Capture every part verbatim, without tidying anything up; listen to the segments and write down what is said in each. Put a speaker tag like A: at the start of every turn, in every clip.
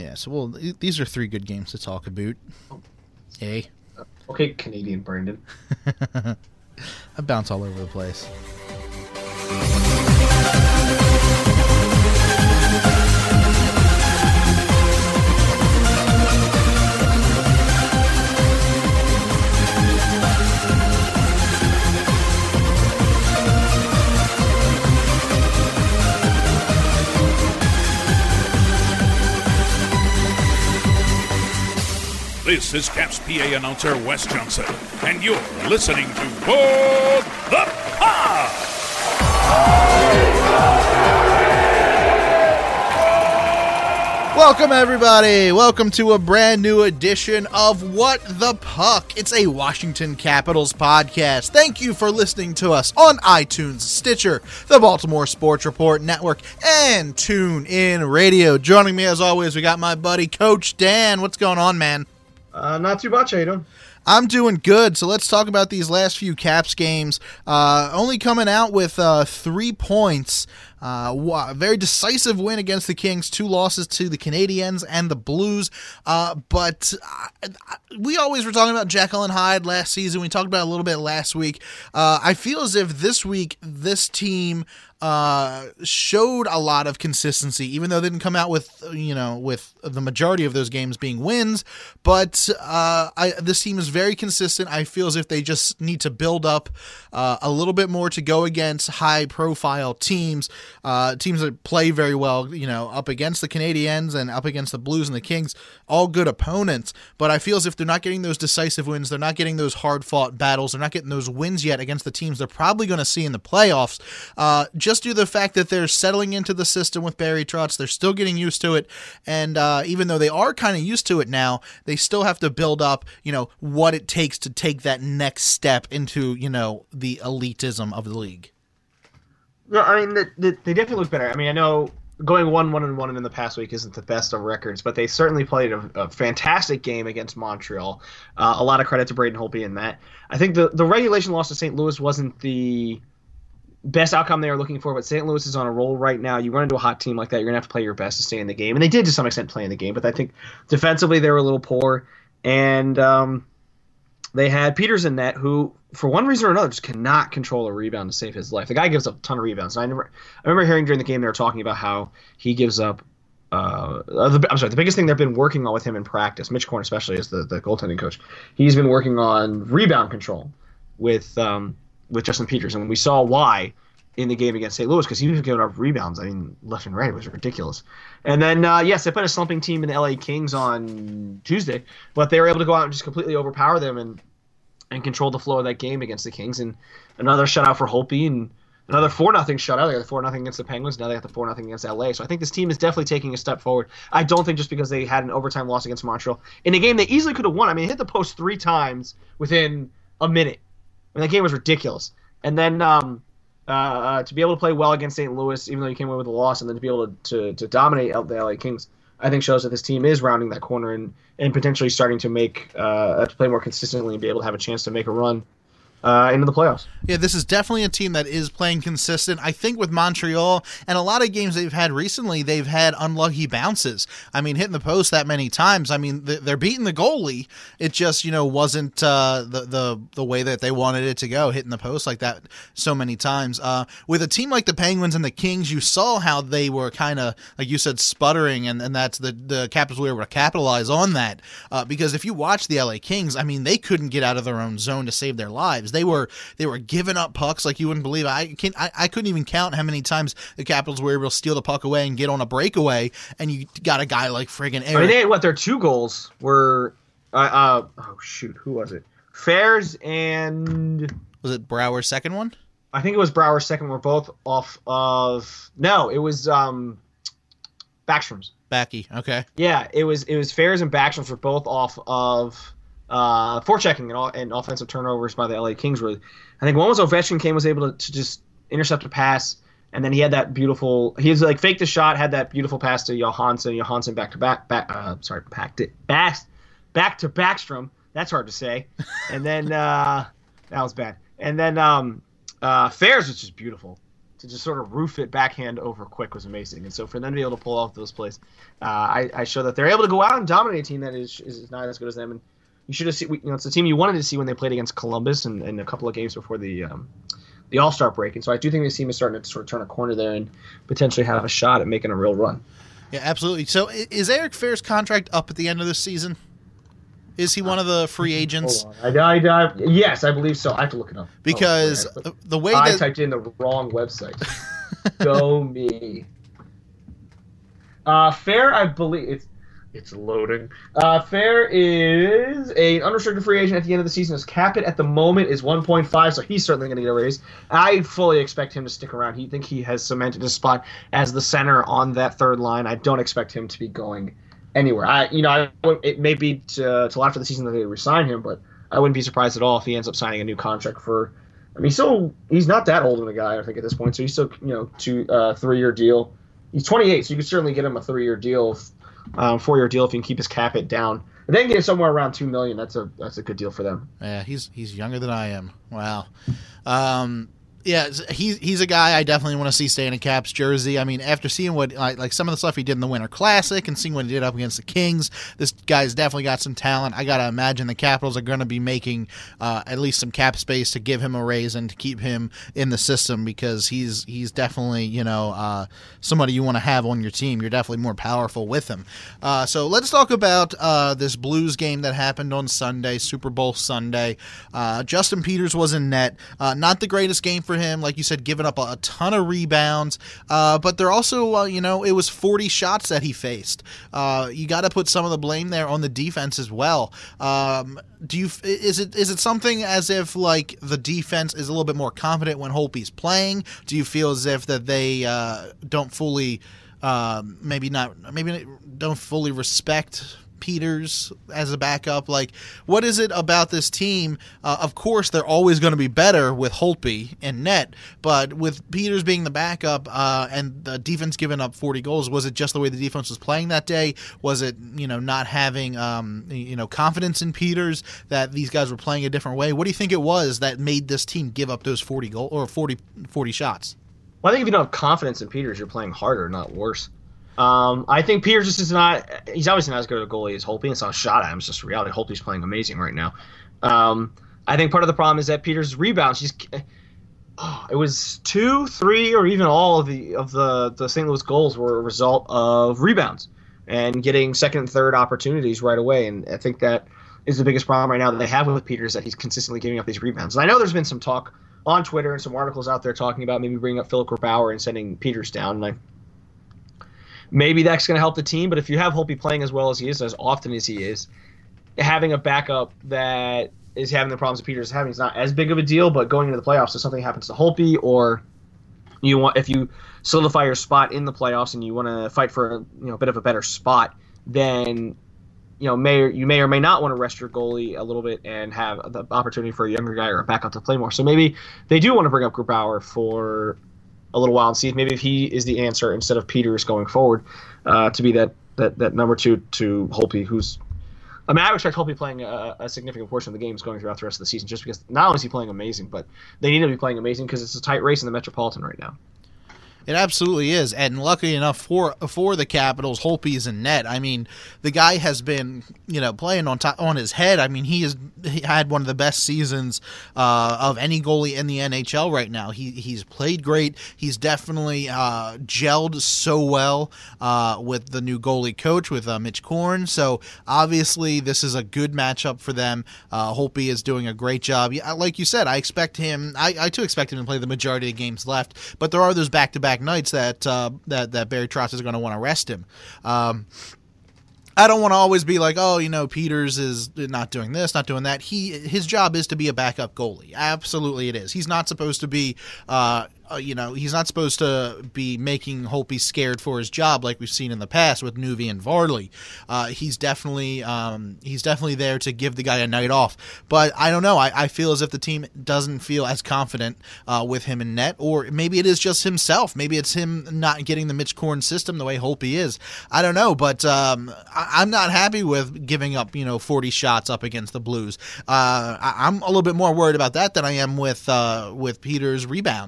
A: Yeah, so well, these are three good games to talk about. Hey.
B: Okay, Canadian Brandon.
A: I bounce all over the place.
C: This is Caps P A announcer Wes Johnson, and you're listening to Board the Pod!
A: Welcome, everybody! Welcome to a brand new edition of What the Puck. It's a Washington Capitals podcast. Thank you for listening to us on iTunes, Stitcher, the Baltimore Sports Report Network, and TuneIn Radio. Joining me, as always, we got my buddy, Coach Dan. What's going on, man?
B: Uh, not too much, how you doing?
A: I'm doing good. So let's talk about these last few Caps games. Uh, only coming out with uh, three points. Uh, a very decisive win against the Kings, two losses to the Canadiens and the Blues. Uh, but uh, we always were talking about Jekyll and Hyde last season. We talked about it a little bit last week. Uh, I feel as if this week, this team uh, showed a lot of consistency, even though they didn't come out with, you know, with the majority of those games being wins. But uh, I, this team is very consistent. I feel as if they just need to build up uh, a little bit more to go against high-profile teams. Uh, teams that play very well, you know, up against the Canadiens and up against the Blues and the Kings, all good opponents. But I feel as if they're not getting those decisive wins, they're not getting those hard-fought battles, they're not getting those wins yet against the teams they're probably going to see in the playoffs. Uh, just due to the fact that they're settling into the system with Barry Trotz, they're still getting used to it, and uh, even though they are kind of used to it now, they still have to build up, you know, what it takes to take that next step into, you know, the elitism of the league.
B: No, I mean, the, the, they definitely look better. I mean, I know going one one and one in the past week isn't the best of records, but they certainly played a, a fantastic game against Montreal. Uh, a lot of credit to Braden Holtby in that. I think the, the regulation loss to Saint Louis wasn't the best outcome they were looking for, but Saint Louis is on a roll right now. You run into a hot team like that, you're going to have to play your best to stay in the game. And they did to some extent play in the game, but I think defensively they were a little poor. And um, they had Peters in net, who, for one reason or another, just cannot control a rebound to save his life. The guy gives up a ton of rebounds. And I never, I remember hearing during the game they were talking about how he gives up. Uh, the, I'm sorry. The biggest thing they've been working on with him in practice, Mitch Korn especially, is the, the goaltending coach. He's been working on rebound control with um, with Justin Peters, and we saw why in the game against Saint Louis, because he was giving up rebounds. I mean, left and right. It was ridiculous. And then, uh, yes, they put a slumping team in the L A Kings on Tuesday, but they were able to go out and just completely overpower them and and control the flow of that game against the Kings. And another shutout for Holtby and another four nothing shutout. They got the four nothing against the Penguins. Now they got the four nothing against L A. So I think this team is definitely taking a step forward. I don't think just because they had an overtime loss against Montreal in a game they easily could have won. I mean, they hit the post three times within a minute. I mean, that game was ridiculous. And then um, uh, uh, to be able to play well against Saint Louis, even though you came away with a loss, and then to be able to, to, to dominate the L A Kings, I think shows that this team is rounding that corner and, and potentially starting to make uh, to play more consistently and be able to have a chance to make a run uh, into the playoffs.
A: Yeah, this is definitely a team that is playing consistent. I think with Montreal and a lot of games they've had recently, they've had unlucky bounces. I mean, hitting the post that many times. I mean, they're beating the goalie. It just, you know, wasn't uh, the, the the way that they wanted it to go, hitting the post like that so many times. Uh, with a team like the Penguins and the Kings, you saw how they were kind of, like you said, sputtering, and, and that's the, the Capitals were able to capitalize on that. Uh, because if you watch the L A Kings, I mean, they couldn't get out of their own zone to save their lives. They were they were giving up pucks like you wouldn't believe. I can I, I couldn't even count how many times the Capitals were able to steal the puck away and get on a breakaway, and you got a guy like friggin' Eric.
B: I mean, they had, what, their two goals were uh, uh oh shoot, who was it? Fairs and
A: was it Brouwer's second one?
B: I think it was Brouwer's second. Were both off of no, it was um Backstrom's.
A: Backy, okay.
B: Yeah, it was it was Fairs and Backstrom's were both off of uh forechecking and, all, and offensive turnovers by the L A Kings. Really, I think one was Ovechkin came was able to, to just intercept a pass, and then he had that beautiful. He was like faked the shot, had that beautiful pass to Johansson. Johansson back to back, back. Uh, sorry, packed it back, back to Backstrom. That's hard to say. And then uh, that was bad. And then um, uh, Fairs was just beautiful. to just sort of roof it backhand over quick was amazing. And so for them to be able to pull off those plays, uh, I, I show that they're able to go out and dominate a team that is is not as good as them. And you should have seen, you know, it's a team you wanted to see when they played against Columbus and, and a couple of games before the um, the All-Star break. And so I do think this team is starting to sort of turn a corner there and potentially have a shot at making a real run.
A: Yeah, absolutely. So is Eric Fair's contract up at the end of this season? Is he one of the free agents?
B: I, I, I, yes, I believe so. I have to look it up.
A: Because
B: oh,
A: the way
B: I
A: that...
B: typed in the wrong website. Go me. Uh, Fair, I believe it's it's loading. Uh, Fair is an unrestricted free agent at the end of the season. His cap it at the moment is one point five, so he's certainly going to get a raise. I fully expect him to stick around. He think he has cemented his spot as the center on that third line. I don't expect him to be going anywhere. I, you know, I, it may be to, till after the season that they resign him, but I wouldn't be surprised at all if he ends up signing a new contract for. I mean, so he's not that old of a guy, I think, at this point. So he's still, you know, two, uh, three-year deal. He's twenty-eight, so you could certainly get him a three-year deal, um, four-year deal if you can keep his cap it down. And then get him somewhere around two million. That's a that's a good deal for them.
A: Yeah, he's he's younger than I am. Wow. Um, Yeah, he's he's a guy I definitely want to see stay in a Caps jersey. I mean, after seeing what like, like some of the stuff he did in the Winter Classic and seeing what he did up against the Kings, this guy's definitely got some talent. I gotta imagine the Capitals are going to be making uh, at least some cap space to give him a raise and to keep him in the system because he's he's definitely you know uh, somebody you want to have on your team. You're definitely more powerful with him. Uh, so let's talk about uh, this Blues game that happened on Sunday, Super Bowl Sunday. Uh, Justin Peters was in net. Uh, not the greatest game for him, like you said, giving up a, a ton of rebounds, uh, but they're also, uh, you know, it was forty shots that he faced. Uh, you got to put some of the blame there on the defense as well. Um, do you is it is it something as if like the defense is a little bit more confident when Holtby's playing? Do you feel as if that they uh, don't fully, uh, maybe not, maybe don't fully respect Peters as a backup? Like, what is it about this team? Uh, of course, they're always going to be better with Holtby and net, but with Peters being the backup uh, and the defense giving up forty goals, was it just the way the defense was playing that day? Was it, you know, not having, um, you know, confidence in Peters that these guys were playing a different way? What do you think it was that made this team give up those forty goal or forty, forty shots?
B: Well, I think if you don't have confidence in Peters, you're playing harder, not worse. Um, I think Peters just is not – he's obviously not as good a goalie as Holtby. It's not a shot at him. It's just reality. Holtby's playing amazing right now. Um, I think part of the problem is that Peters' rebounds, he's oh, it was two, three, or even all of the of the, the Saint Louis goals were a result of rebounds and getting second and third opportunities right away. And I think that is the biggest problem right now that they have with Peters, that he's consistently giving up these rebounds. And I know there's been some talk on Twitter and some articles out there talking about maybe bringing up Philip Grubauer and sending Peters down. And I Maybe that's going to help the team, but if you have Holtby playing as well as he is, as often as he is, having a backup that is having the problems that Peters is having is not as big of a deal. But going into the playoffs, if something happens to Holtby, or you want, if you solidify your spot in the playoffs and you want to fight for a, you know, a bit of a better spot, then you know may you may or may not want to rest your goalie a little bit and have the opportunity for a younger guy or a backup to play more. So maybe they do want to bring up Grubauer for a little while and see if maybe if he is the answer instead of Peters going forward uh, to be that, that, that number two to Holtby, who's I mean, I would expect Holtby playing a, a significant portion of the games going throughout the rest of the season, just because not only is he playing amazing, but they need to be playing amazing because it's a tight race in the Metropolitan right now.
A: It absolutely is, and lucky enough for for the Capitals, Holtby's in net. I mean, the guy has been, you know, playing on top, on his head. I mean, he has he had one of the best seasons uh, of any goalie in the N H L right now. He he's played great. He's definitely uh, gelled so well uh, with the new goalie coach with uh, Mitch Korn. So obviously, this is a good matchup for them. Uh, Holtby is doing a great job. Yeah, like you said, I expect him. I, I too expect him to play the majority of games left, but there are those back to back nights that uh, that that Barry Trotz is going to want to rest him. Um, I don't want to always be like, oh, you know, Peters is not doing this, not doing that. He his job is to be a backup goalie. Absolutely, it is. He's not supposed to be. Uh, Uh, you know, he's not supposed to be making Holtby scared for his job like we've seen in the past with Nuvi and Varley. Uh, he's definitely um, he's definitely there to give the guy a night off. But I don't know. I, I feel as if the team doesn't feel as confident uh, with him in net, or maybe it is just himself. Maybe it's him not getting the Mitch Korn system the way Holtby is. I don't know, but um, I, I'm not happy with giving up, you know, forty shots up against the Blues. Uh, I, I'm a little bit more worried about that than I am with uh, with Peters' rebounds, really.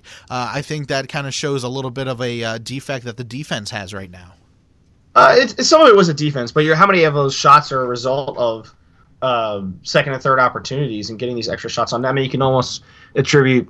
A: uh, I think that kind of shows a little bit of a uh, defect that the defense has right now.
B: Uh, it's, it's, some of it was a defense, but you're, how many of those shots are a result of um, second and third opportunities and getting these extra shots on? I mean, you can almost attribute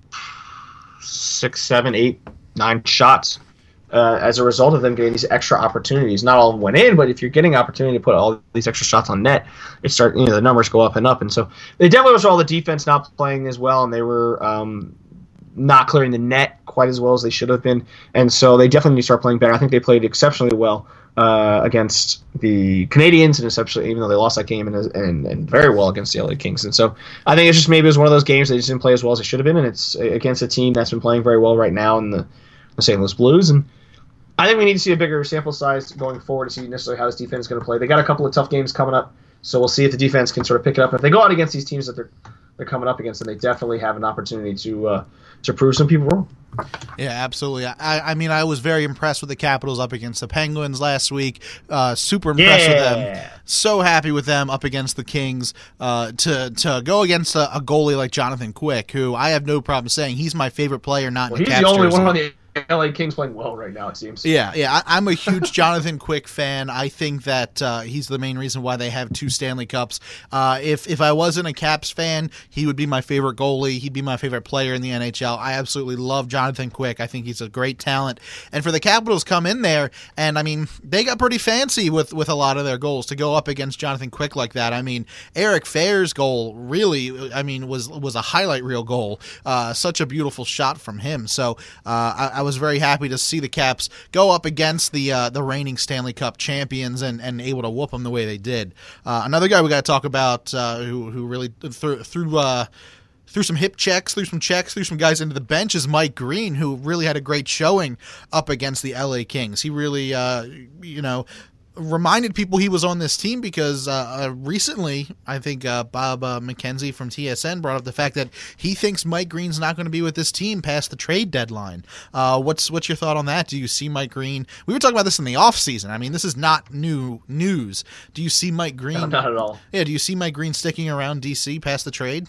B: six, seven, eight, nine shots uh, as a result of them getting these extra opportunities. Not all of them went in, but if you're getting opportunity to put all these extra shots on net, it start you know the numbers go up and up. And so they definitely was all the defense not playing as well, and they were um, not clearing the net quite as well as they should have been. And so they definitely need to start playing better. I think they played exceptionally well uh, against the Canadians, and especially even though they lost that game, and, and and very well against the L A Kings. And so I think it's just maybe it was one of those games they just didn't play as well as they should have been, and it's against a team that's been playing very well right now in the, the Saint Louis Blues. And I think we need to see a bigger sample size going forward to see necessarily how this defense is going to play. They got a couple of tough games coming up, so we'll see if the defense can sort of pick it up. If they go out against these teams that they're they're coming up against, then they definitely have an opportunity to uh, to prove some people wrong.
A: Yeah, absolutely. I, I mean, I was very impressed with the Capitals up against the Penguins last week. Uh, super impressed
B: yeah.
A: with them. So happy with them up against the Kings. Uh, to to go against a, a goalie like Jonathan Quick, who I have no problem saying he's my favorite player. Not
B: well,
A: in the
B: he's
A: Caps
B: the only
A: jersey.
B: one on the L A Kings playing well right now, it seems.
A: Yeah, yeah. I, I'm a huge Jonathan Quick fan. I think that uh, he's the main reason why they have two Stanley Cups. Uh, if if I wasn't a Caps fan, he would be my favorite goalie. He'd be my favorite player in the N H L. I absolutely love Jonathan Quick. I think he's a great talent. And for the Capitals come in there, and I mean, they got pretty fancy with, with a lot of their goals to go up against Jonathan Quick like that. I mean, Eric Fair's goal really, I mean, was was a highlight reel goal. Uh, such a beautiful shot from him. So uh, I, I was very happy to see the Caps go up against the uh, the reigning Stanley Cup champions and, and able to whoop them the way they did. Uh, another guy we got to talk about uh, who who really threw through uh, threw some hip checks, threw some checks, threw some guys into the bench is Mike Green, who really had a great showing up against the L A Kings. He really, uh, you know. reminded people he was on this team because uh, uh, recently, I think uh, Bob uh, McKenzie from T S N brought up the fact that he thinks Mike Green's not going to be with this team past the trade deadline. Uh, what's what's your thought on that? Do you see Mike Green? We were talking about this in the offseason. I mean, this is not new news. Do you see Mike Green?
B: No, not at all.
A: Yeah, do you see Mike Green sticking around D C past the trade?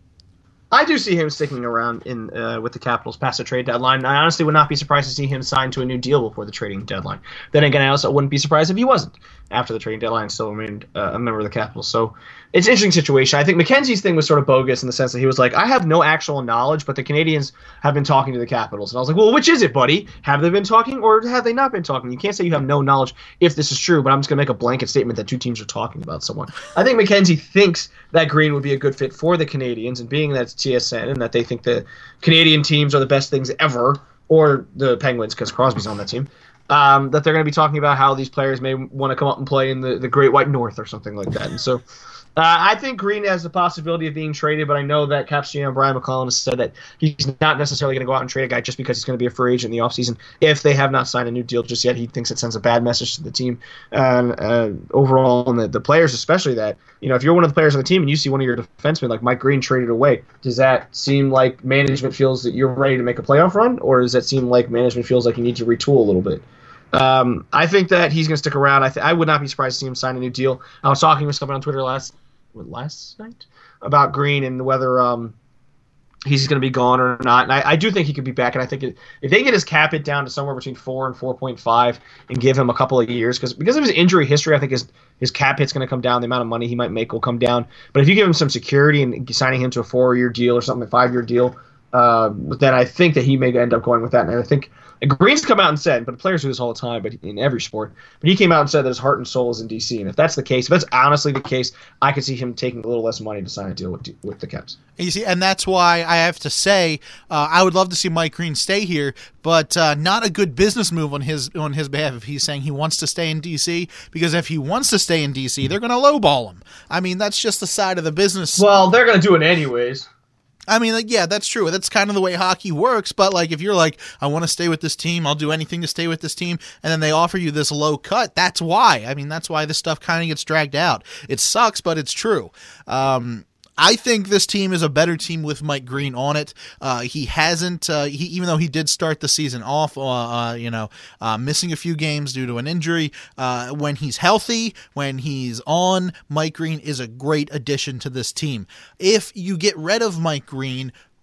B: I do see him sticking around in uh, with the Capitals past the trade deadline. I honestly would not be surprised to see him sign to a new deal before the trading deadline. Then again, I also wouldn't be surprised if he wasn't after the trading deadline and still remained uh, a member of the Capitals. So it's an interesting situation. I think McKenzie's thing was sort of bogus in the sense that he was like, I have no actual knowledge, but the Canadians have been talking to the Capitals. And I was like, well, which is it, buddy? Have they been talking or have they not been talking? You can't say you have no knowledge if this is true, but I'm just going to make a blanket statement that two teams are talking about someone. I think McKenzie thinks that Green would be a good fit for the Canadians, and being that it's T S N and that they think the Canadian teams are the best things ever, or the Penguins because Crosby's on that team, um, that they're going to be talking about how these players may want to come up and play in the, the Great White North or something like that. And so uh, I think Green has the possibility of being traded, but I know that Caps G M Brian McClellan has said that he's not necessarily going to go out and trade a guy just because he's going to be a free agent in the offseason. If they have not signed a new deal just yet, he thinks it sends a bad message to the team and uh, overall, and the, the players especially, that, you know, if you're one of the players on the team and you see one of your defensemen like Mike Green traded away, does that seem like management feels that you're ready to make a playoff run, or does that seem like management feels like you need to retool a little bit? Um, I think that he's going to stick around. I, th- I would not be surprised to see him sign a new deal. I was talking with someone on Twitter last what, last night about Green and whether um, he's going to be gone or not. And I, I do think he could be back. And I think it, if they get his cap hit down to somewhere between four and four point five and give him a couple of years, because because of his injury history, I think his his cap hit's going to come down. The amount of money he might make will come down. But if you give him some security and signing him to a four-year deal or something, a five-year deal, uh, then I think that he may end up going with that. And I think Green's come out and said, but players do this all the time, but in every sport, but he came out and said that his heart and soul is in D C. And if that's the case, if that's honestly the case, I could see him taking a little less money to sign a deal with with the Caps.
A: You see, and that's why I have to say uh, I would love to see Mike Green stay here, but uh, not a good business move on his on his behalf if he's saying he wants to stay in D C, because if he wants to stay in D C, they're going to lowball him. I mean, that's just the side of the business.
B: Well, they're going to do it anyways.
A: I mean, like, yeah, that's true. That's kind of the way hockey works. But, like, if you're like, I want to stay with this team, I'll do anything to stay with this team, and then they offer you this low cut, that's why. I mean, that's why this stuff kind of gets dragged out. It sucks, but it's true. Um, I think this team is a better team with Mike Green on it. Uh, he hasn't, uh, he, even though he did start the season off, uh, uh, you know, uh, missing a few games due to an injury. Uh, when he's healthy, when he's on, Mike Green is a great addition to this team. If you get rid of Mike Green,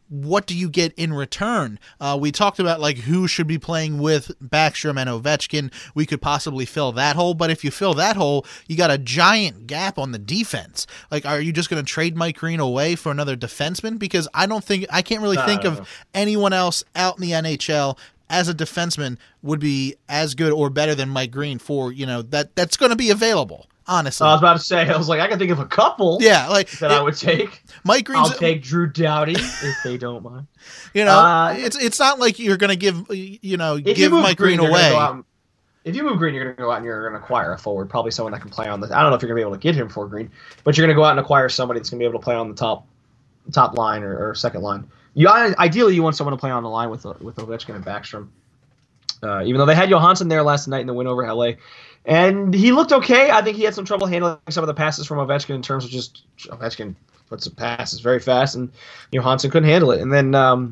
A: what do you get in return? Uh, we talked about like who should be playing with Backstrom and Ovechkin. We could possibly fill that hole, but if you fill that hole, you got a giant gap on the defense. Like, are you just going to trade Mike Green away for another defenseman? Because I don't think I can't really think of anyone else out in the N H L as a defenseman would be as good or better than Mike Green for, you know, that that's going to be available. Honestly,
B: I was about to say, I was like, I can think of a couple.
A: Yeah, like
B: that
A: it,
B: I would take.
A: Mike Green's.
B: I'll take Drew Doughty if they don't mind.
A: You know,
B: uh,
A: it's it's not like you're going to give you know give
B: you
A: Mike Green, Green away.
B: And, if you move Green, you're going to go out and you're going to acquire a forward, probably someone that can play on the. I don't know if you're going to be able to get him for Green, but you're going to go out and acquire somebody that's going to be able to play on the top, top line or, or second line. You ideally you want someone to play on the line with with Ovechkin and Backstrom. Uh, even though they had Johansson there last night in the win over L A. And he looked okay. I think he had some trouble handling some of the passes from Ovechkin in terms of just Ovechkin puts the passes very fast, and Johansson couldn't handle it. And then um,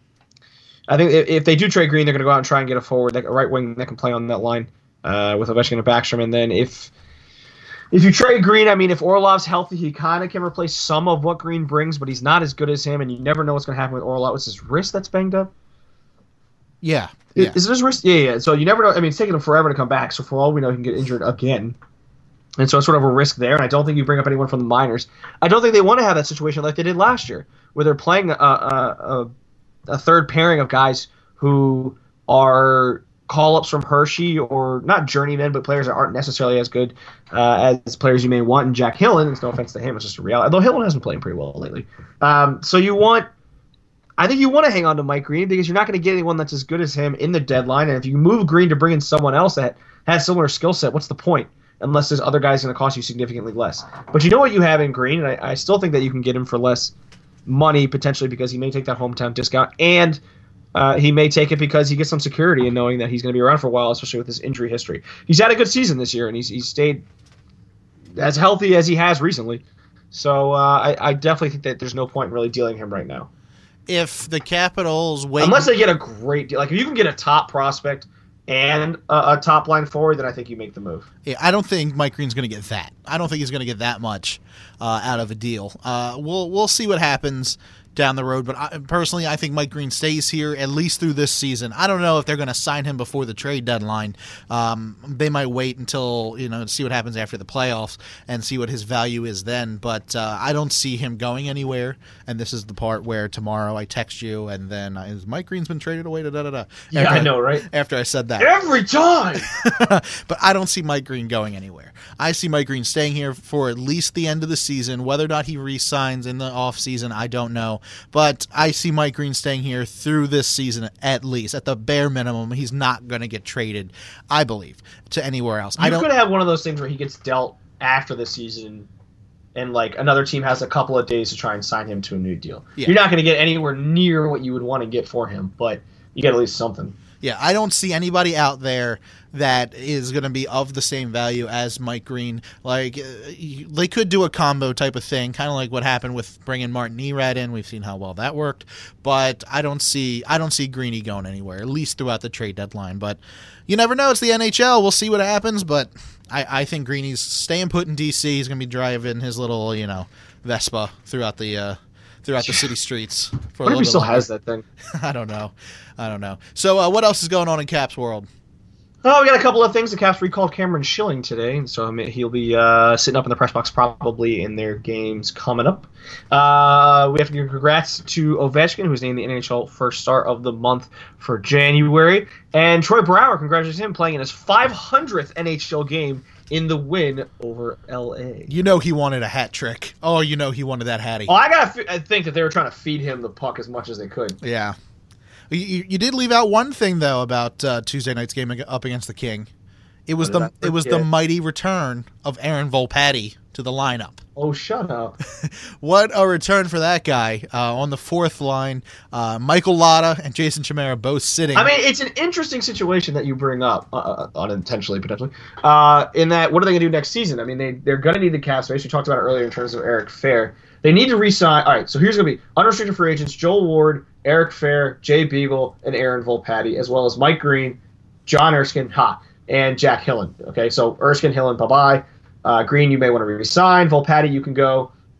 B: I think if, if they do trade Green, they're going to go out and try and get a forward, like a right wing that can play on that line uh, with Ovechkin and Backstrom. And then if if you trade Green, I mean, if Orlov's healthy, he kind of can replace some of what Green brings, but he's not as good as him, and you never know what's going to happen with Orlov. It's his wrist that's banged up.
A: Yeah. Yeah.
B: Is it his wrist? Yeah, yeah. So you never know. I mean, it's taking him forever to come back. So for all we know, he can get injured again. And so it's sort of a risk there. And I don't think you bring up anyone from the minors. I don't think they want to have that situation like they did last year, where they're playing a, a, a, a third pairing of guys who are call-ups from Hershey, or not journeymen, but players that aren't necessarily as good uh, as players you may want. And Jack Hillen, it's no offense to him, it's just a reality. Although Hillen has been playing pretty well lately. Um, so you want... I think you want to hang on to Mike Green because you're not going to get anyone that's as good as him in the deadline. And if you move Green to bring in someone else that has similar skill set, what's the point? Unless there's other guys going to cost you significantly less. But you know what you have in Green, and I, I still think that you can get him for less money potentially because he may take that hometown discount, and uh, he may take it because he gets some security in knowing that he's going to be around for a while, especially with his injury history. He's had a good season this year, and he's he's stayed as healthy as he has recently. So uh, I, I definitely think that there's no point in really dealing him right now.
A: If the Capitals wait,
B: unless they get a great deal, like if you can get a top prospect and a, a top line forward, then I think you make the move.
A: Yeah, I don't think Mike Green's going to get that. I don't think he's going to get that much uh, out of a deal. Uh, we'll we'll see what happens down the road, but I, personally, I think Mike Green stays here at least through this season. I don't know if they're going to sign him before the trade deadline. Um, they might wait until, you know, see what happens after the playoffs and see what his value is then, but uh, I don't see him going anywhere, and this is the part where tomorrow I text you, and then uh, is Mike Green's been traded away? Da, da, da, da.
B: Yeah, I know, right?
A: After I said that.
B: Every time!
A: But I don't see Mike Green going anywhere. I see Mike Green staying here for at least the end of the season. Whether or not he re-signs in the offseason, I don't know. But I see Mike Green staying here through this season at least. At the bare minimum, he's not going to get traded, I believe, to anywhere else.
B: You
A: I don't,
B: could have one of those things where he gets dealt after the season and like another team has a couple of days to try and sign him to a new deal. Yeah. You're not going to get anywhere near what you would want to get for him, but you get at least something.
A: Yeah, I don't see anybody out there that is going to be of the same value as Mike Green. Like, uh, they could do a combo type of thing, kind of like what happened with bringing Martin Erad in. We've seen how well that worked, but I don't see I don't see Greeny going anywhere, at least throughout the trade deadline. But you never know. It's the N H L. We'll see what happens, but I, I think Greeny's staying put in D C. He's going to be driving his little, you know, Vespa throughout the uh, throughout the city streets. For
B: what
A: a
B: if he still
A: longer.
B: has that thing?
A: I don't know. I don't know. So uh, what else is going on in Caps world?
B: Oh, we got a couple of things. The Caps recalled Cameron Schilling today, and so he'll be uh, sitting up in the press box probably in their games coming up. Uh, we have to give congrats to Ovechkin, who was named the N H L First Star of the Month for January. And Troy Brouwer, congratulations him, playing in his five hundredth N H L game in the win over L A.
A: You know he wanted a hat trick. Oh, you know he wanted that hattie.
B: Well, I got to f- think that they were trying to feed him the puck as much as they could.
A: Yeah. You, you did leave out one thing though about uh, Tuesday night's game up against the King. It was the it was the mighty return of Aaron Volpatti to the lineup.
B: Oh, shut up!
A: What a return for that guy uh, on the fourth line. Uh, Michael Lotta and Jason Chimera both sitting.
B: I mean, it's an interesting situation that you bring up, uh, unintentionally potentially. Uh, in that, what are they going to do next season? I mean, they they're going to need the cap space. We talked about it earlier in terms of Eric Fair. They need to re-sign. All right, so here's going to be unrestricted free agents: Joel Ward, Eric Fair, Jay Beagle, and Aaron Volpatti, as well as Mike Green, John Erskine, ha, and Jack Hillen. Okay, so Erskine, Hillen, bye-bye. Uh, Green, you may want to re-sign. Volpatti, you can go.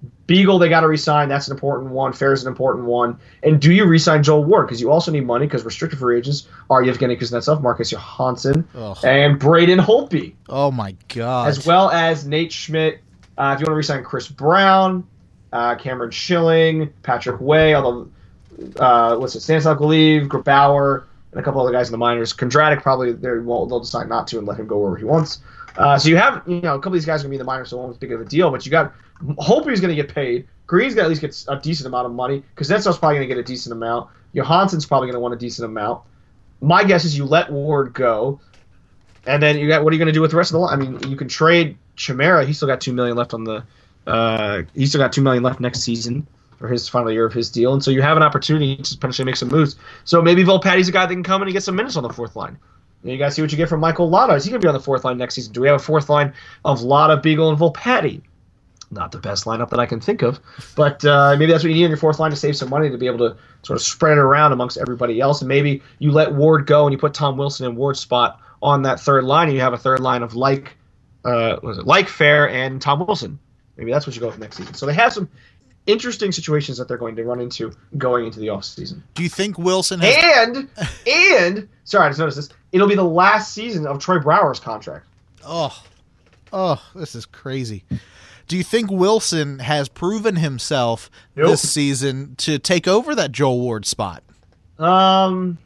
B: Beagle, they got to re-sign. That's an important one. Fair's an important one. And do you re-sign Joel Ward? Because you also need money because restricted free agents are Yevgeny Kuznetsov, Marcus Johansson, Ugh. and Braden Holtby.
A: Oh, my God.
B: As well as Nate Schmidt. Uh, if you want to re-sign Chris Brown, uh, Cameron Schilling, Patrick Way, although, uh, what's it, Stanislav Goliv, Grabauer, and a couple other guys in the minors. Kondratic probably they won't, they'll decide not to and let him go wherever he wants. Uh, so you have, you know, a couple of these guys are going to be in the minors, so it won't be big of a deal. But you got Holtby's going to get paid. Green's going to at least get a decent amount of money. Kuznetsov's probably going to get a decent amount. Johansson's probably going to want a decent amount. My guess is you let Ward go, and then you got what are you going to do with the rest of the line? I mean, you can trade Chimera. He's still got two million left on the. Uh, he's still got two million left next season for his final year of his deal, and so you have an opportunity to potentially make some moves. So maybe Volpatti's a guy that can come in and get some minutes on the fourth line. And you guys see what you get from Michael Lotta. Is he going to be on the fourth line next season? Do we have a fourth line of Lotta, Beagle, and Volpatti? Not the best lineup that I can think of, but uh, maybe that's what you need on your fourth line to save some money to be able to sort of spread it around amongst everybody else. And maybe you let Ward go and you put Tom Wilson in Ward's spot on that third line, and you have a third line of like, uh, what was it, like Fair and Tom Wilson. Maybe that's what you go with next season. So they have some interesting situations that they're going to run into going into the offseason.
A: Do you think Wilson has...
B: And, and, sorry, I just noticed this, it'll be the last season of Troy Brouwer's contract.
A: Oh, oh, this is crazy. Do you think Wilson has proven himself nope. this season to take over that Joel Ward spot?
B: Um,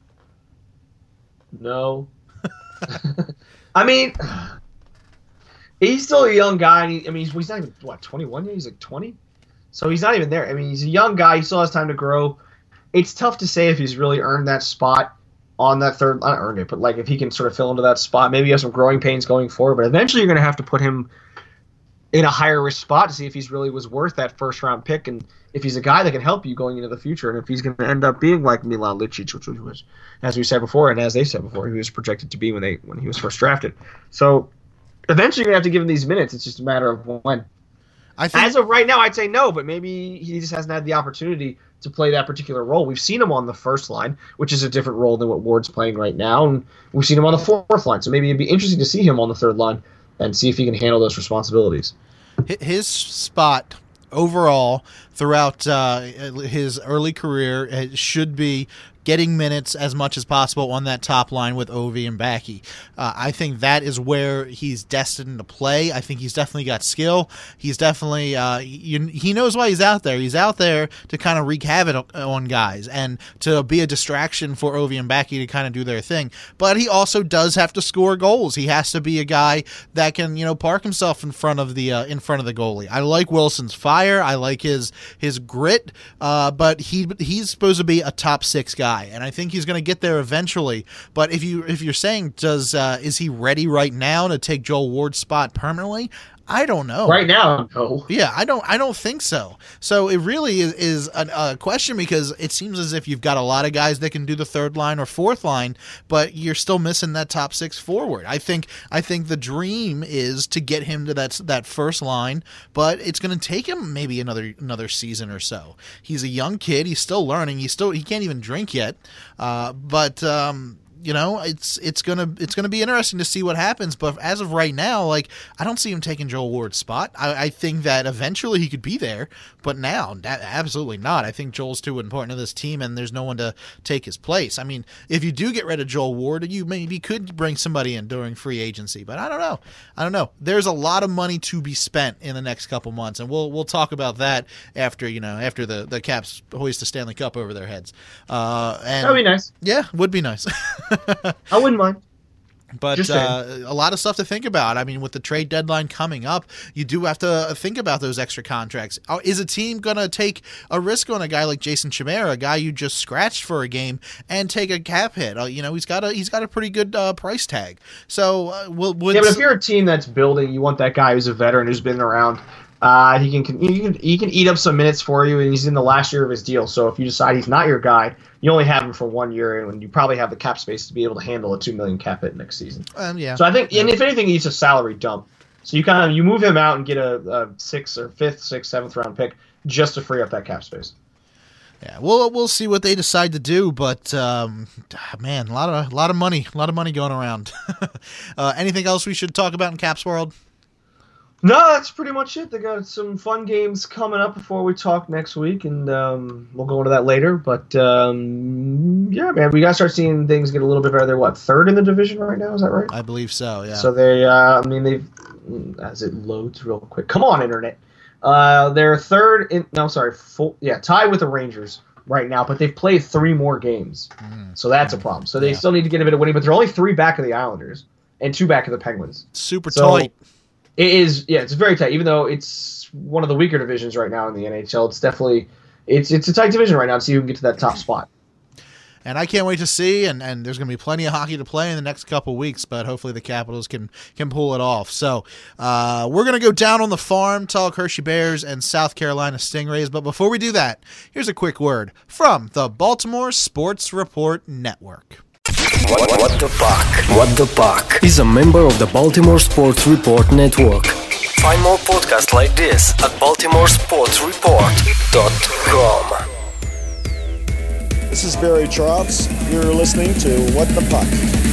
B: no. I mean, he's still a young guy. And he, I mean, he's, he's not even, what, twenty-one yet? He's like twenty? So he's not even there. I mean, he's a young guy. He still has time to grow. It's tough to say if he's really earned that spot on that third, not earned it, but like if he can sort of fill into that spot. Maybe you have some growing pains going forward, but eventually you're going to have to put him in a higher risk spot to see if he's really was worth that first round pick and if he's a guy that can help you going into the future and if he's going to end up being like Milan Lucic, which was, as we said before and as they said before, he was projected to be when they when he was first drafted. So eventually you're going to have to give him these minutes. It's just a matter of when. I think, as of right now, I'd say no, but maybe he just hasn't had the opportunity to play that particular role. We've seen him on the first line, which is a different role than what Ward's playing right now, and we've seen him on the fourth line. So maybe it'd be interesting to see him on the third line and see if he can handle those responsibilities.
A: His spot overall throughout uh, his early career should be getting minutes as much as possible on that top line with Ovi and Backy. Uh, I think that is where he's destined to play. I think he's definitely got skill. He's definitely uh, he, he knows why he's out there. He's out there to kind of wreak havoc on guys and to be a distraction for Ovi and Backy to kind of do their thing. But he also does have to score goals. He has to be a guy that can, you know, park himself in front of the uh, in front of the goalie. I like Wilson's fire. I like his his grit. Uh, but he he's supposed to be a top six guy. And I think he's going to get there eventually. But if you if you're saying does uh, is he ready right now to take Joel Ward's spot permanently? I don't know.
B: Right now, no.
A: Yeah, I don't. I don't think so. So it really is, is a, a question because it seems as if you've got a lot of guys that can do the third line or fourth line, but you're still missing that top six forward. I think. I think the dream is to get him to that that first line, but it's going to take him maybe another another season or so. He's a young kid. He's still learning. He's still he can't even drink yet. Uh, but. Um, You know, it's it's gonna it's gonna be interesting to see what happens. But as of right now, like I don't see him taking Joel Ward's spot. I, I think that eventually he could be there, but now that, absolutely not. I think Joel's too important to this team, and there's no one to take his place. I mean, if you do get rid of Joel Ward, you maybe could bring somebody in during free agency, but I don't know. I don't know. There's a lot of money to be spent in the next couple months, and we'll we'll talk about that after you know after the the Caps hoist the Stanley Cup over their heads. Uh, and
B: that'd be nice.
A: Yeah, would be nice.
B: I wouldn't mind.
A: But uh, a lot of stuff to think about. I mean, with the trade deadline coming up, you do have to think about those extra contracts. Is a team going to take a risk on a guy like Jason Chimera, a guy you just scratched for a game, and take a cap hit? Uh, you know, he's got a he's got a pretty good uh, price tag. So, uh, we'll, we'll
B: yeah, but if you're a team that's building, you want that guy who's a veteran who's been around. Uh, he can he can he can eat up some minutes for you, and he's in the last year of his deal. So if you decide he's not your guy, you only have him for one year, and you probably have the cap space to be able to handle a two million cap hit next season.
A: Um, yeah.
B: So I think, and if anything, he's a salary dump. So you kind of you move him out and get a, a sixth or fifth, sixth, seventh round pick just to free up that cap space.
A: Yeah, we'll we'll see what they decide to do, but um, man, a lot of a lot of money, a lot of money going around. uh, anything else we should talk about in Caps World?
B: No, that's pretty much it. They got some fun games coming up before we talk next week, and um, we'll go into that later. But um, yeah, man, we got to start seeing things get a little bit better. They're what, third in the division right now? Is that right?
A: I believe so. Yeah.
B: So they, uh, I mean, they've as it loads real quick. Come on, internet. Uh, they're third in. No, sorry, full, yeah, tied with the Rangers right now, but they've played three more games, mm. so that's a problem. So they yeah. still need to get a bit of winning, but they're only three back of the Islanders and two back of the Penguins.
A: Super
B: so,
A: tight.
B: It is, yeah, it's very tight. Even though it's one of the weaker divisions right now in the N H L, it's definitely it's it's a tight division right now to see who can get to that top spot.
A: And I can't wait to see, and, and there's going to be plenty of hockey to play in the next couple weeks, but hopefully the Capitals can can pull it off. So uh, we're going to go down on the farm, talk Hershey Bears and South Carolina Stingrays. But before we do that, here's a quick word from the Baltimore Sports Report Network.
D: What, what the Puck? What the Puck is a member of the Baltimore Sports Report Network. Find more podcasts like this at baltimore sports report dot com.
E: This is Barry Trotz. You're listening to What the Puck.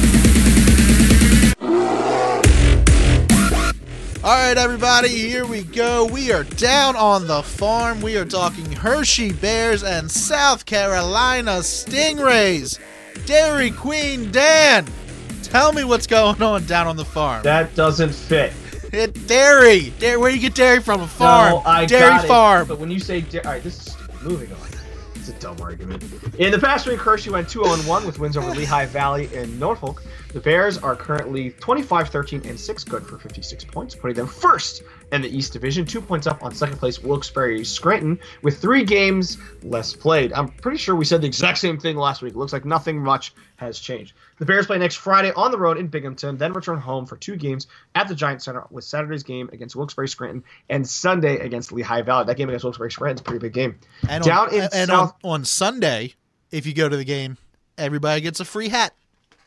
A: All right, everybody, here we go. We are down on the farm. We are talking Hershey Bears and South Carolina Stingrays. Dairy Queen Dan, tell me what's going on down on the farm.
B: That doesn't fit.
A: It dairy. Dairy. Where do you get dairy from? A farm.
B: No, I
A: dairy
B: got
A: farm.
B: It. But when you say dairy, all right, this is stupid. Moving on. It's a dumb argument. In the past week, Hershey went two oh one with wins over Lehigh Valley and Norfolk. The Bears are currently twenty-five, thirteen, and six, good for fifty-six points, putting them first in the East Division, two points up on second place Wilkes-Barre Scranton with three games less played. I'm pretty sure we said the exact same thing last week. It looks like nothing much has changed. The Bears play next Friday on the road in Binghamton, then return home for two games at the Giant Center with Saturday's game against Wilkes-Barre Scranton and Sunday against Lehigh Valley. That game against Wilkes-Barre Scranton is a pretty big game.
A: And,
B: Down
A: on,
B: in
A: and
B: South-
A: on, on Sunday, if you go to the game, everybody gets a free hat.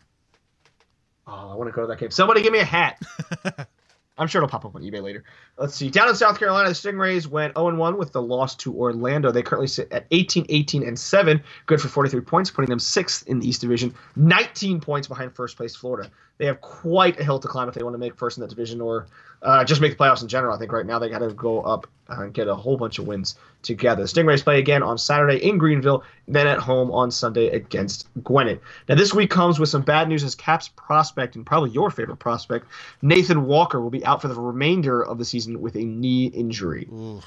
B: Oh, I want to go to that game. Somebody give me a hat. I'm sure it'll pop up on eBay later. Let's see. Down in South Carolina, the Stingrays went oh and one with the loss to Orlando. They currently sit at eighteen, eighteen, and seven, good for forty-three points, putting them sixth in the East Division, nineteen points behind first place Florida. They have quite a hill to climb if they want to make first in that division or uh, just make the playoffs in general. I think right now they got to go up and get a whole bunch of wins together. The Stingrays play again on Saturday in Greenville, then at home on Sunday against Gwinnett. Now this week comes with some bad news as Caps prospect, and probably your favorite prospect, Nathan Walker, will be out for the remainder of the season with a knee injury. Oof.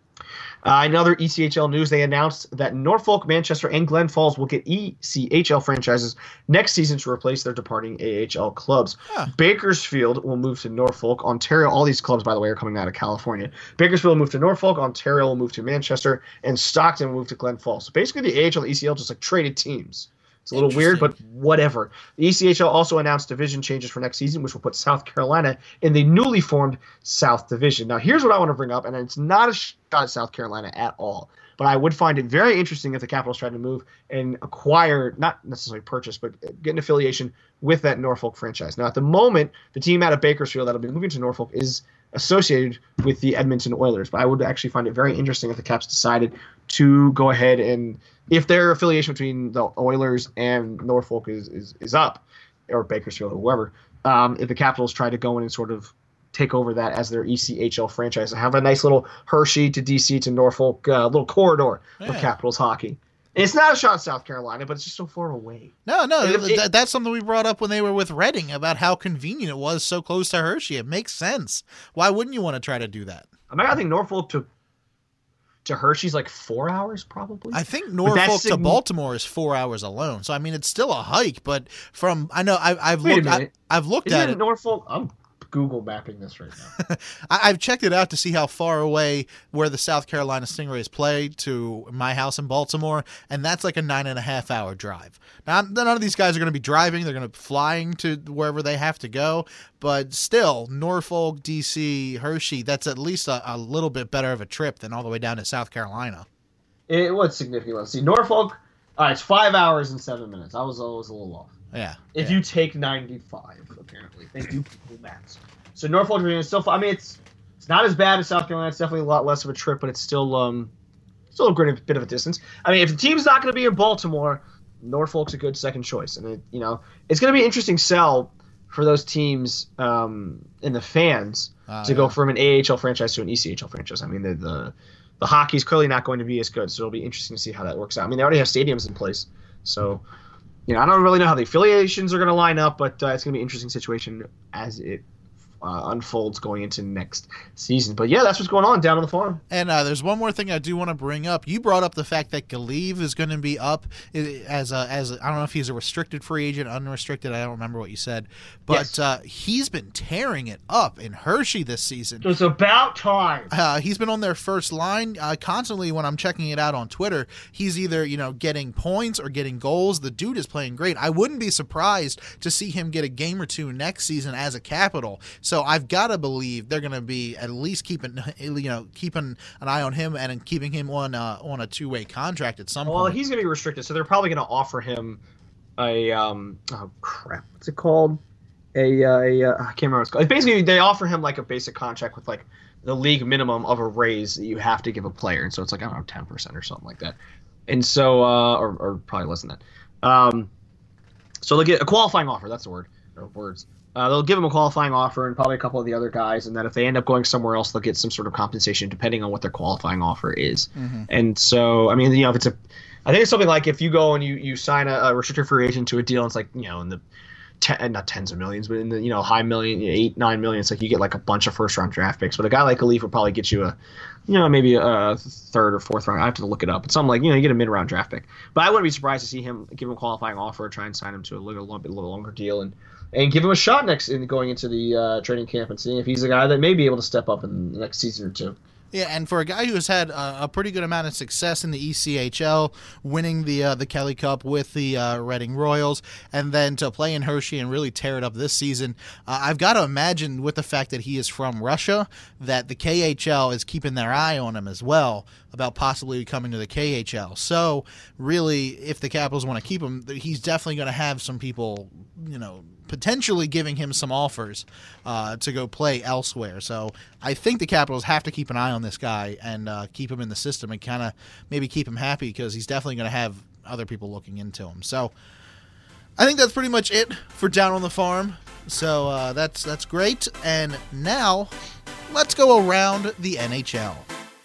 B: Uh, in other E C H L news, they announced that Norfolk, Manchester, and Glen Falls will get E C H L franchises next season to replace their departing A H L clubs. Huh. Bakersfield will move to Norfolk. Ontario, all these clubs, by the way, are coming out of California. Bakersfield will move to Norfolk. Ontario will move to Manchester. And Stockton will move to Glen Falls. So basically the A H L and E C L just like traded teams. It's a little weird, but whatever. The E C H L also announced division changes for next season, which will put South Carolina in the newly formed South Division. Now, here's what I want to bring up, and it's not a shot at South Carolina at all, but I would find it very interesting if the Capitals tried to move and acquire, not necessarily purchase, but get an affiliation with that Norfolk franchise. Now, at the moment, the team out of Bakersfield that will be moving to Norfolk is associated with the Edmonton Oilers, but I would actually find it very interesting if the Caps decided to go ahead and, if their affiliation between the Oilers and Norfolk is is, is up, or Bakersfield or whoever, um, if the Capitals try to go in and sort of take over that as their E C H L franchise, and have a nice little Hershey to D C to Norfolk uh, little corridor yeah. of Capitals hockey. And it's not a shot at South Carolina, but it's just so far away.
A: No, no, it, it, that's something we brought up when they were with Reading about how convenient it was so close to Hershey. It makes sense. Why wouldn't you want to try to do that?
B: I mean, I think Norfolk to to Hershey's like four hours probably.
A: I think Norfolk to Baltimore is four hours alone. So I mean, it's still a hike. But from I know I, I've
B: Wait
A: looked I, I've looked
B: Isn't
A: at
B: it.
A: it.
B: Norfolk. I'm Google mapping this right now.
A: I, I've checked it out to see how far away where the South Carolina Stingrays play to my house in Baltimore, and that's like a nine and a half hour drive. Now, none of these guys are going to be driving; they're going to be flying to wherever they have to go. But still, Norfolk, D C, Hershey, that's at least a, a little bit better of a trip than all the way down to South Carolina.
B: It was significant. Let's see, Norfolk. All right, it's five hours and seven minutes. I was always a little off.
A: Yeah.
B: If
A: yeah.
B: you take ninety-five, apparently. They do Google Maps. So Norfolk, Virginia is still, I mean, it's it's not as bad as South Carolina. It's definitely a lot less of a trip, but it's still um still a great bit of a distance. I mean, if the team's not going to be in Baltimore, Norfolk's a good second choice. And, it, you know, it's going to be an interesting sell for those teams um, and the fans uh, to
A: yeah.
B: go from an A H L franchise to an E C H L franchise. I mean, the, the the hockey's clearly not going to be as good, so it'll be interesting to see how that works out. I mean, they already have stadiums in place, so you know I don't really know how the affiliations are going to line up, but uh, it's going to be an interesting situation as it Uh, unfolds going into next season. But yeah, that's what's going on down on the farm.
A: And uh, there's one more thing I do want to bring up. You brought up the fact that Galeev is going to be up as a, as a, I don't know if he's a restricted free agent, unrestricted. I don't remember what you said, but
B: yes.
A: uh, he's been tearing it up in Hershey this season.
B: It's about time.
A: Uh, he's been on their first line uh, constantly. When I'm checking it out on Twitter, he's either you know getting points or getting goals. The dude is playing great. I wouldn't be surprised to see him get a game or two next season as a Capital. So I've got to believe they're going to be at least keeping, you know, keeping an eye on him and keeping him on uh, on a two way contract at some
B: well,
A: point.
B: Well, he's going to be restricted, so they're probably going to offer him a um oh crap, what's it called? A, uh, a uh, I can't remember what it's called. Basically, they offer him like a basic contract with like the league minimum of a raise that you have to give a player, and so it's like I don't know ten percent or something like that, and so uh, or or probably less than that. Um, so they'll get a qualifying offer. That's the word or words. Uh, they'll give him a qualifying offer and probably a couple of the other guys, and then if they end up going somewhere else, they'll get some sort of compensation depending on what their qualifying offer is. Mm-hmm. And so, I mean, you know, if it's a, I think it's something like if you go and you, you sign a, a restricted free agent to a deal, and it's like, you know, in the, ten, not tens of millions, but in the, you know, high million, eight, nine million, it's like you get like a bunch of first round draft picks. But a guy like Galeev would probably get you a, you know, maybe a third or fourth round. I have to look it up. But something like, you know, you get a mid round draft pick. But I wouldn't be surprised to see him give him a qualifying offer, try and sign him to a little, a little longer deal, and and give him a shot next in going into the uh, training camp and seeing if he's a guy that may be able to step up in the next season or two.
A: Yeah, and for a guy who has had a, a pretty good amount of success in the E C H L, winning the uh, the Kelly Cup with the uh, Reading Royals, and then to play in Hershey and really tear it up this season, uh, I've got to imagine with the fact that he is from Russia, that the K H L is keeping their eye on him as well about possibly coming to the K H L. So really, if the Capitals want to keep him, he's definitely going to have some people, you know, potentially giving him some offers uh, to go play elsewhere. So I think the Capitals have to keep an eye on this guy and uh, keep him in the system and kind of maybe keep him happy because he's definitely going to have other people looking into him. So I think that's pretty much it for Down on the Farm. So uh, that's that's great. And now let's go around the N H L.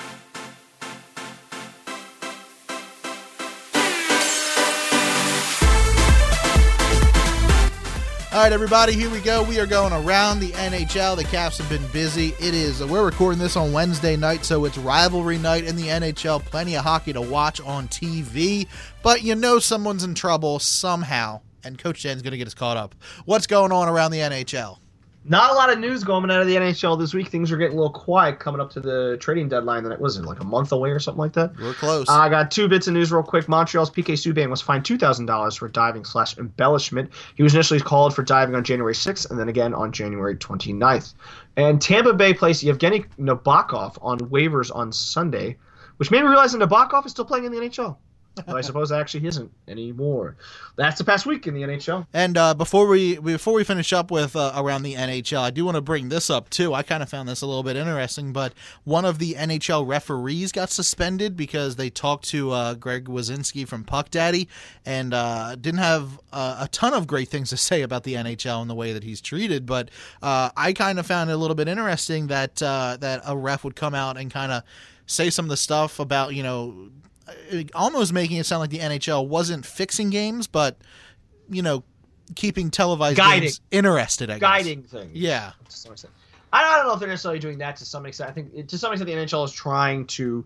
A: All right, everybody, here we go. We are going around the N H L. The Caps have been busy. It is, we're recording this on Wednesday night, so it's rivalry night in the N H L. Plenty of hockey to watch on T V, but you know someone's in trouble somehow, and Coach Jen's going to get us caught up. What's going on around the N H L?
B: Not a lot of news going out of the N H L this week. Things are getting a little quiet coming up to the trading deadline. That it was like a month away or something like that.
A: We're close.
B: Uh, I got two bits of news real quick. Montreal's P K Subban was fined two thousand dollars for diving slash embellishment. He was initially called for diving on January sixth and then again on January twenty-ninth. And Tampa Bay placed Yevgeny Nabokov on waivers on Sunday, which made me realize that Nabokov is still playing in the N H L. But I suppose actually he isn't anymore. That's the past week in the N H L.
A: And uh, before we before we finish up with uh, around the N H L, I do want to bring this up too. I kind of found this a little bit interesting, but one of the N H L referees got suspended because they talked to uh, Greg Wyszynski from Puck Daddy and uh, didn't have uh, a ton of great things to say about the N H L and the way that he's treated. But uh, I kind of found it a little bit interesting that uh, that a ref would come out and kind of say some of the stuff about, you know, almost making it sound like the N H L wasn't fixing games, but, you know, keeping televised
B: Guiding.
A: games interested, I guess.
B: Guiding things.
A: Yeah.
B: To some extent. I don't know if they're necessarily doing that to some extent. I think it, to some extent the N H L is trying to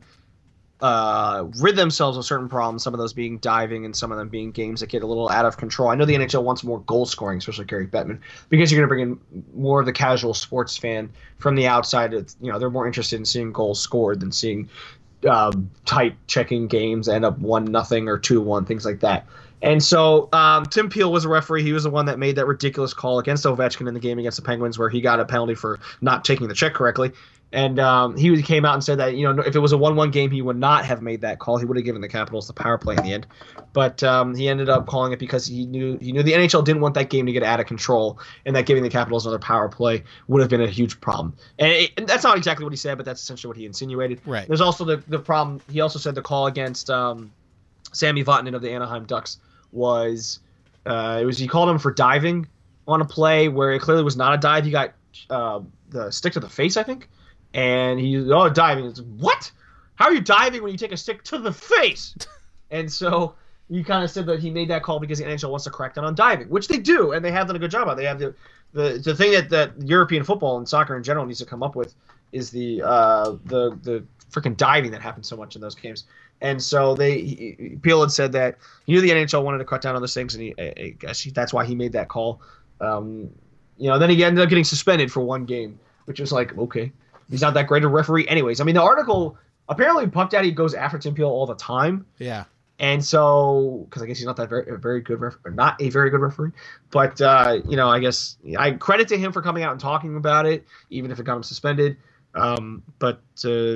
B: uh, rid themselves of certain problems, some of those being diving and some of them being games that get a little out of control. I know the N H L wants more goal scoring, especially Gary Bettman, because you're going to bring in more of the casual sports fan from the outside. It's, you know, they're more interested in seeing goals scored than seeing Um, tight checking games end up one nothing or two one, things like that. And so um, Tim Peel was a referee. He was the one that made that ridiculous call against Ovechkin in the game against the Penguins where he got a penalty for not taking the check correctly. And um, he came out and said that, you know, if it was a one one game, he would not have made that call. He would have given the Capitals the power play in the end. But um, he ended up calling it because he knew he knew the N H L didn't want that game to get out of control, and that giving the Capitals another power play would have been a huge problem. And, it, and that's not exactly what he said, but that's essentially what he insinuated.
A: Right.
B: There's also the, the problem. He also said the call against um, Sammy Vatanen of the Anaheim Ducks was uh, it was he called him for diving, on a play where it clearly was not a dive. He got uh, the stick to the face, I think, and he oh diving. It's, what? How are you diving when you take a stick to the face? And so you kind of said that he made that call because the N H L wants to crack down on diving, which they do, and they have done a good job of. They have the the the thing that, that European football and soccer in general needs to come up with is the uh, the the freaking diving that happens so much in those games. And so they, he, Peel had said that he knew the N H L wanted to cut down on those things, and he, I guess he, that's why he made that call. Um, you know, then he ended up getting suspended for one game, which was like, okay, he's not that great a referee, anyways. I mean, the article apparently Puck Daddy goes after Tim Peel all the time.
A: Yeah.
B: And so, because I guess he's not that very, a very good ref, or not a very good referee, but uh, you know, I guess I credit to him for coming out and talking about it, even if it got him suspended. Um, but uh,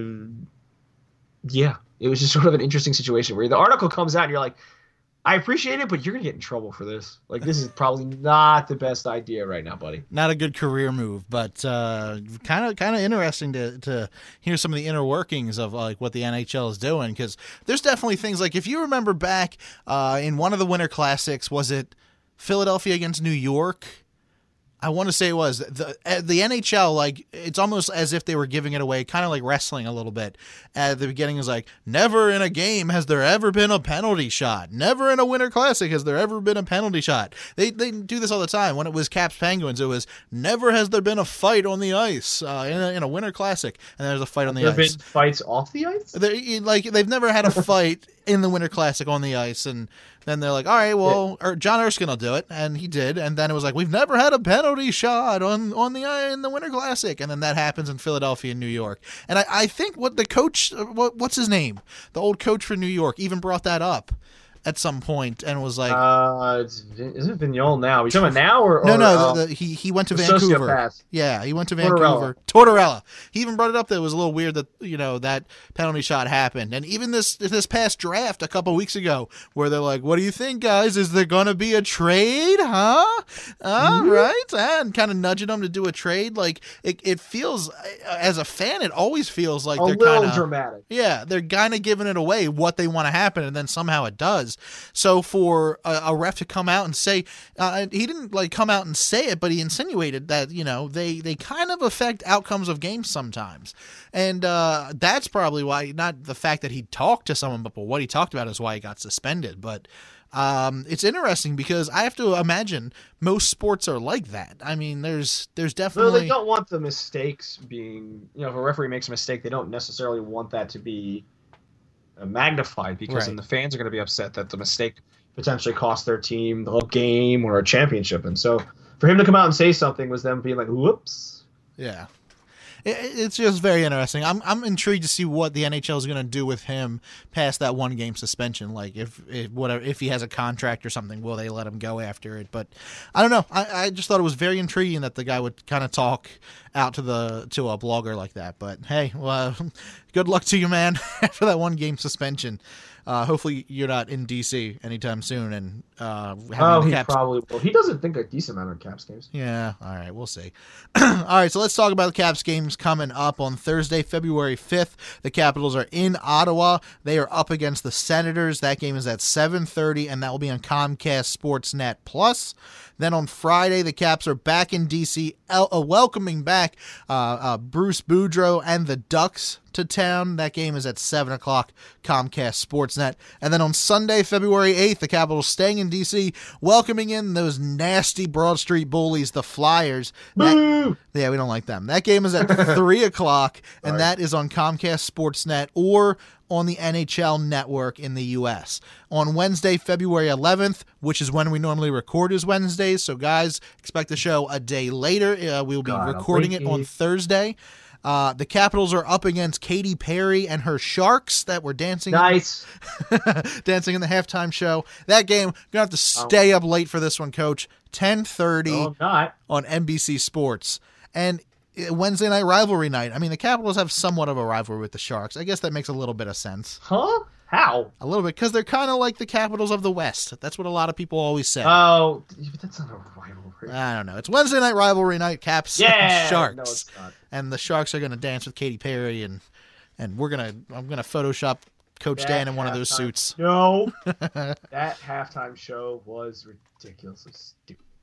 B: yeah. It was just sort of an interesting situation where the article comes out and you're like, I appreciate it, but you're going to get in trouble for this. Like, this is probably not the best idea right now, buddy.
A: Not a good career move, but kind of kind of interesting to, to hear some of the inner workings of like what the N H L is doing, because there's definitely things like, if you remember back uh, in one of the Winter Classics, was it Philadelphia against New York? I want to say it was the the N H L, like, it's almost as if they were giving it away, kind of like wrestling a little bit. At the beginning, it was like, never in a game has there ever been a penalty shot. Never in a Winter Classic has there ever been a penalty shot. They they do this all the time. When it was Caps Penguins, it was, never has there been a fight on the ice uh, in, a, in a Winter Classic, and there's a fight on the
B: there
A: ice.
B: There have been fights off the ice?
A: They're, like, they've never had a fight in the Winter Classic on the ice, and then they're like, all right, well, or John Erskine will do it, and he did, and then it was like, we've never had a penalty shot on on the in the Winter Classic, and then that happens in Philadelphia and New York. And I, I think what the coach, what what's his name, the old coach for New York, even brought that up at some point and was like,
B: uh, it's, is it Vigneault now? Are you talking about now or, or
A: no, no,
B: uh,
A: the, the, he he went to
B: the
A: Vancouver.
B: sociopath?
A: Yeah, he went to
B: Tortorella.
A: Vancouver. Tortorella. He even brought it up that it was a little weird that, you know, that penalty shot happened. And even this this past draft a couple weeks ago, where they're like, what do you think, guys? Is there gonna be a trade? Huh? All
B: Mm-hmm.
A: right, and kind of nudging them to do a trade. Like, it it feels, as a fan, it always feels like
B: A
A: they're
B: little
A: kind of
B: dramatic.
A: yeah, they're kind of giving it away what they want to happen, and then somehow it does. So for a, a ref to come out and say, uh, he didn't like come out and say it, but he insinuated that, you know, they, they kind of affect outcomes of games sometimes. And uh, that's probably why, not the fact that he talked to someone, but what he talked about is why he got suspended. But um, it's interesting because I have to imagine most sports are like that. I mean, there's there's definitely...
B: Well, they don't want the mistakes being, you know, if a referee makes a mistake, they don't necessarily want that to be magnified, because
A: Right.
B: then the fans are going to be upset that the mistake potentially cost their team the whole game or a championship. And so for him to come out and say something was them being like, whoops.
A: Yeah. It, it's just very interesting. I'm I'm intrigued to see what the N H L is going to do with him past that one game suspension. Like, if, if whatever if he has a contract or something, will they let him go after it? But I don't know. I, I just thought it was very intriguing that the guy would kind of talk out to the to a blogger like that. But hey, well, good luck to you, man, after that one game suspension. Uh, hopefully you're not in D C anytime soon. And uh, having
B: Oh,
A: the
B: he
A: Caps-
B: probably will. He doesn't think a decent amount of Caps games.
A: Yeah, all right, we'll see. All right, so let's talk about the Caps games coming up on Thursday, February fifth. The Capitals are in Ottawa. They are up against the Senators. That game is at seven thirty, and that will be on Comcast Sportsnet Plus. Then on Friday, the Caps are back in D C, el- uh, welcoming back uh, uh, Bruce Boudreau and the Ducks to town. That game is at seven o'clock, Comcast Sportsnet. And then on Sunday, February eighth, the Capitals staying in D C, welcoming in those nasty Broad Street bullies, the Flyers. That, yeah, we don't like them. That game is at three o'clock, and
B: Sorry.
A: that is on Comcast Sportsnet or on the N H L Network in the U S. On Wednesday, February eleventh, which is when we normally record is Wednesdays, so guys, expect the show a day later. Uh, we'll be
B: God,
A: recording it
B: Almighty.
A: on Thursday. Uh, the Capitals are up against Katy Perry and her Sharks that were dancing
B: Nice.
A: dancing in the halftime show. That game, gonna have to stay up late for this one, Coach. ten thirty
B: No, I'm not.
A: on N B C Sports. And uh, Wednesday night rivalry night. I mean, the Capitals have somewhat of a rivalry with the Sharks. I guess that makes a little bit of sense.
B: Huh? How?
A: A little bit, because they're kind of like the Capitals of the West. That's what a lot of people always say.
B: Oh, but that's not a rivalry.
A: I don't know. It's Wednesday night rivalry night, Caps
B: Yeah.
A: and Sharks.
B: No, it's not.
A: And the Sharks are going to dance with Katy Perry, and and we're gonna I'm gonna Photoshop Coach
B: That
A: Dan in one of those
B: halftime-
A: suits.
B: No. That halftime show was ridiculously stupid.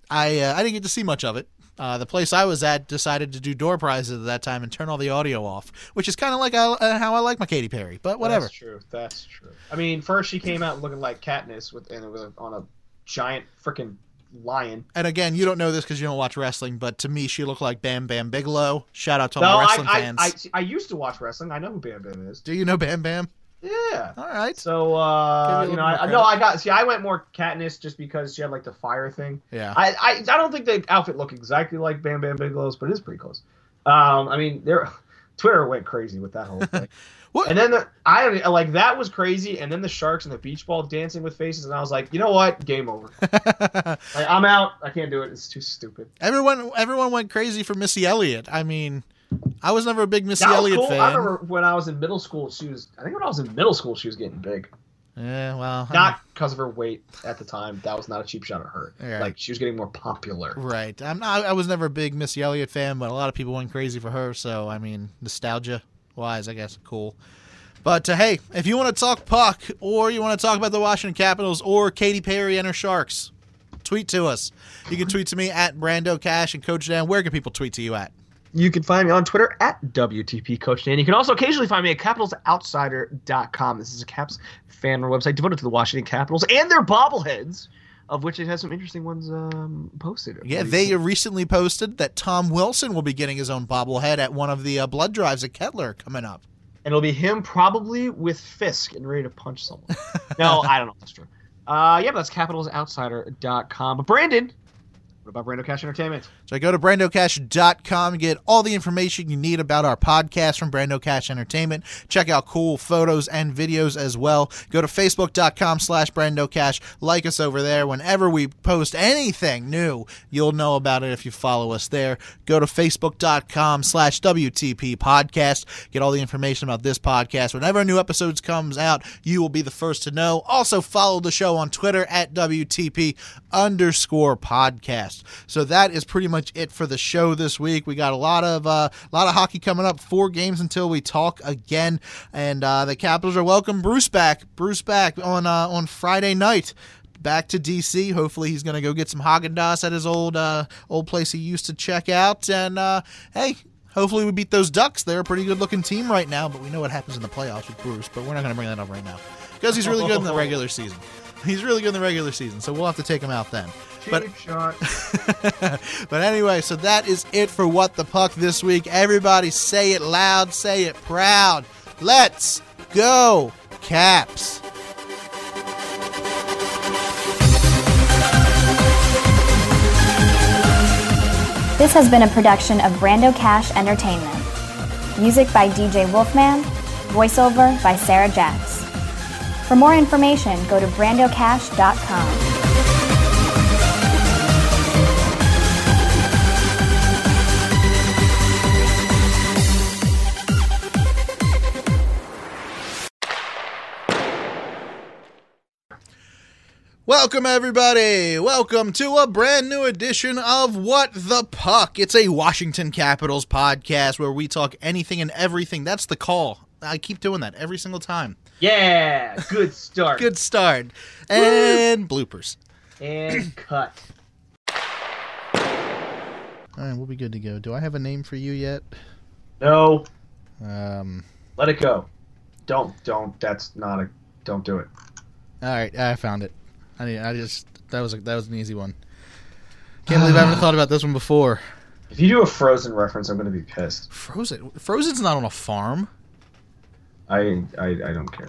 A: I uh, I didn't get to see much of it. Uh, the place I was at decided to do door prizes at that time and turn all the audio off, which is kind of like uh, how I like my Katy Perry, but whatever.
B: That's true. That's true. I mean, first she came out looking like Katniss with and it was on a giant freaking lion.
A: And again, you don't know this because you don't watch wrestling, but to me, she looked like Bam Bam Bigelow. Shout out to all
B: no,
A: my wrestling
B: I,
A: fans.
B: I, I, I used to watch wrestling. I know who Bam Bam is.
A: Do you know Bam Bam?
B: Yeah.
A: All right.
B: So, uh,
A: Give you
B: you
A: a
B: know,
A: little
B: I
A: more
B: no, I got see. I went more Katniss just because she had like the fire thing.
A: Yeah.
B: I, I, I don't think the outfit looked exactly like Bam Bam Bigelow's, but it is pretty close. Um, I mean, there, Twitter went crazy with that whole thing.
A: What?
B: And then the, I like that was crazy, and then the sharks and the beach ball dancing with faces, and I was like, you know what, game over. Like, I'm out. I can't do it. It's too stupid.
A: Everyone, everyone went crazy for Missy Elliott. I mean, I was never a big Missy
B: That was
A: Elliott
B: cool.
A: fan.
B: I remember when I was in middle school, she was. I think when I was in middle school, she was getting big.
A: Yeah, well,
B: Not because of her weight at the time. That was not a cheap shot at her.
A: Right.
B: Like she was getting more popular.
A: right. I'm not. I was never a big Missy Elliott fan, but a lot of people went crazy for her. So I mean, nostalgia wise, I guess cool. But uh, hey, if you want to talk puck, or you want to talk about the Washington Capitals, or Katy Perry and her Sharks, tweet to us. You can tweet to me at Brando Cash and Coach Dan. Where can people tweet to you at?
B: You can find me on Twitter at W T P Coach Dan. You can also occasionally find me at Capitals Outsider dot com. This is a Caps fan website devoted to the Washington Capitals and their bobbleheads, of which it has some interesting ones um, posted.
A: Yeah, they recently posted that Tom Wilson will be getting his own bobblehead at one of the uh, blood drives at Kettler coming up.
B: And it'll be him probably with fists getting ready to punch someone. No, I don't know if that's true. Uh, yeah, but that's Capitals Outsider dot com. But Brandon, what about Brando Cash Entertainment?
A: So go to Brando Cash dot com and get all the information you need about our podcast from Brando Cash Entertainment. Check out cool photos and videos as well. Go to Facebook dot com slash Brando Cash. Like us over there. Whenever we post anything new, you'll know about it if you follow us there. Go to Facebook dot com slash W T P Podcast. Get all the information about this podcast. Whenever a new episode comes out, you will be the first to know. Also follow the show on Twitter at W T P underscore podcast. So that is pretty much it for the show this week. We got a lot of uh, a lot of hockey coming up. Four games until we talk again, and uh, the Capitals are welcome Bruce back. Bruce back on uh, on Friday night. Back to D C. Hopefully he's going to go get some Haagen-Dazs at his old uh, old place he used to check out. And uh, hey, hopefully we beat those Ducks. They're a pretty good looking team right now, but we know what happens in the playoffs with Bruce. But we're not going to bring that up right now because he's really good in the regular season. He's really good in the regular season, so we'll have to take him out then. But,
B: shot.
A: but anyway, so that is it for What the Puck this week. Everybody say it loud, say it proud. Let's go, Caps.
F: This has been a production of Brando Cash Entertainment. Music by D J Wolfman, voiceover by Sarah Jacks. For more information, go to Brando Cash dot com.
A: Welcome, everybody. Welcome to a brand new edition of What the Puck. It's a Washington Capitals podcast where we talk anything and everything. That's the call. I keep doing that every single time.
B: Yeah, good start.
A: Good start. And bloopers.
B: And cut.
A: All right, we'll be good to go. Do I have a name for you yet?
B: No.
A: Um.
B: Let it go. Don't, don't. That's not a. Don't do it.
A: All right, I found it. I mean, I just that was a, that was an easy one. Can't believe I haven't thought about this one before.
B: If you do a Frozen reference, I'm going to be pissed.
A: Frozen. Frozen's not on a farm.
B: I I, I don't care.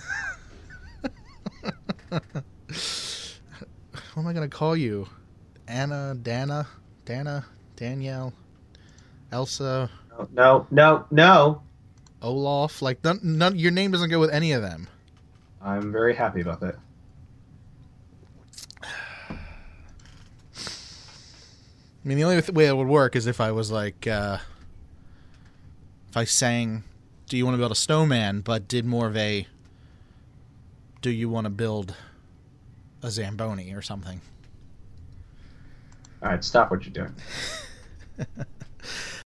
A: What am I going to call you? Anna, Dana, Dana, Danielle, Elsa,
B: No, no, no, no.
A: Olaf. Like none, none. Your name doesn't go with any of them.
B: I'm very happy about that.
A: I mean, the only th- way it would work is if I was like, uh, if I sang, "Do you want to build a snowman?" but did more of a, "Do you want to build a Zamboni?" or something.
B: All right, stop what you're doing.